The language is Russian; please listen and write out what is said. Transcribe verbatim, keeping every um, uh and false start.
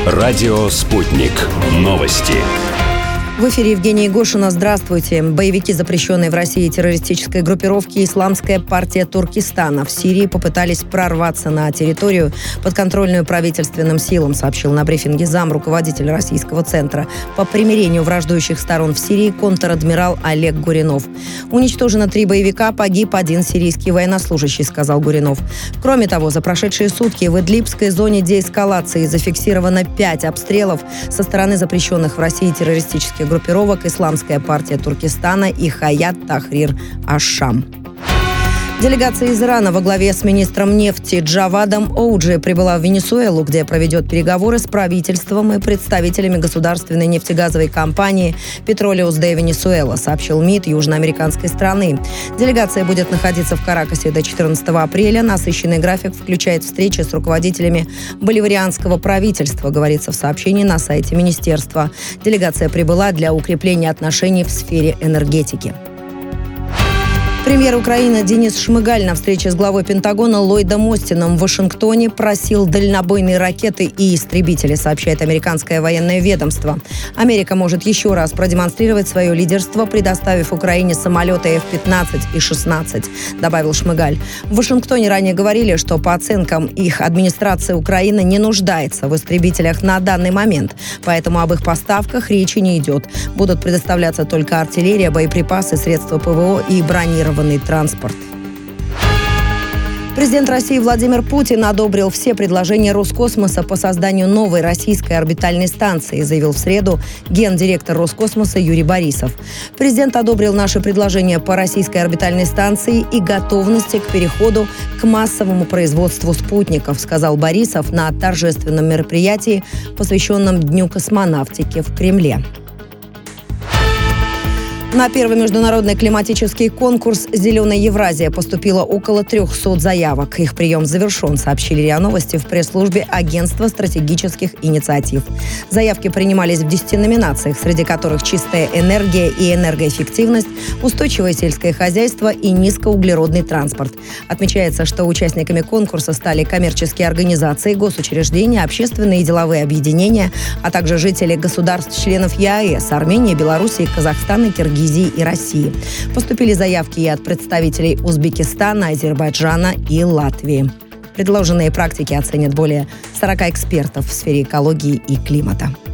Радио «Спутник». Новости. В эфире Евгения Егошина. Здравствуйте. Боевики запрещенной в России террористической группировки «Исламская партия Туркестана» в Сирии попытались прорваться на территорию, подконтрольную правительственным силам, сообщил на брифинге зам руководителя Российского центра по примирению враждующих сторон в Сирии контр-адмирал Олег Гуринов. Уничтожено три боевика, погиб один сирийский военнослужащий, сказал Гуринов. Кроме того, за прошедшие сутки в Идлибской зоне деэскалации зафиксировано пять обстрелов со стороны запрещенных в России террористических группировок «Исламская партия Туркестана» и «Хаят Тахрир аш-Шам». Делегация из Ирана во главе с министром нефти Джавадом Оуджи прибыла в Венесуэлу, где проведет переговоры с правительством и представителями государственной нефтегазовой компании «Петролеус де Венесуэла», сообщил МИД южноамериканской страны. Делегация будет находиться в Каракасе до четырнадцатого апреля. Насыщенный график включает встречи с руководителями боливарианского правительства, говорится в сообщении на сайте министерства. Делегация прибыла для укрепления отношений в сфере энергетики. Премьер Украины Денис Шмыгаль на встрече с главой Пентагона Ллойдом Остином в Вашингтоне просил дальнобойные ракеты и истребители, сообщает американское военное ведомство. Америка может еще раз продемонстрировать свое лидерство, предоставив Украине самолеты эф пятнадцать и шестнадцать, добавил Шмыгаль. В Вашингтоне ранее говорили, что по оценкам их администрация Украины не нуждается в истребителях на данный момент, поэтому об их поставках речи не идет. Будут предоставляться только артиллерия, боеприпасы, средства ПВО и бронированные транспорт. Президент России Владимир Путин одобрил все предложения Роскосмоса по созданию новой российской орбитальной станции, заявил в среду гендиректор Роскосмоса Юрий Борисов. Президент одобрил наши предложения по российской орбитальной станции и готовности к переходу к массовому производству спутников, сказал Борисов на торжественном мероприятии, посвященном Дню космонавтики в Кремле. На первый международный климатический конкурс «Зеленая Евразия» поступило около трехсот заявок. Их прием завершен, сообщили РИА Новости в пресс-службе Агентства стратегических инициатив. Заявки принимались в десяти номинациях, среди которых чистая энергия и энергоэффективность, устойчивое сельское хозяйство и низкоуглеродный транспорт. Отмечается, что участниками конкурса стали коммерческие организации, госучреждения, общественные и деловые объединения, а также жители государств-членов ЕАЭС, Армении, Белоруссии, Казахстана, Киргизии и России. Поступили заявки и от представителей Узбекистана, Азербайджана и Латвии. Предложенные практики оценят более сорока экспертов в сфере экологии и климата.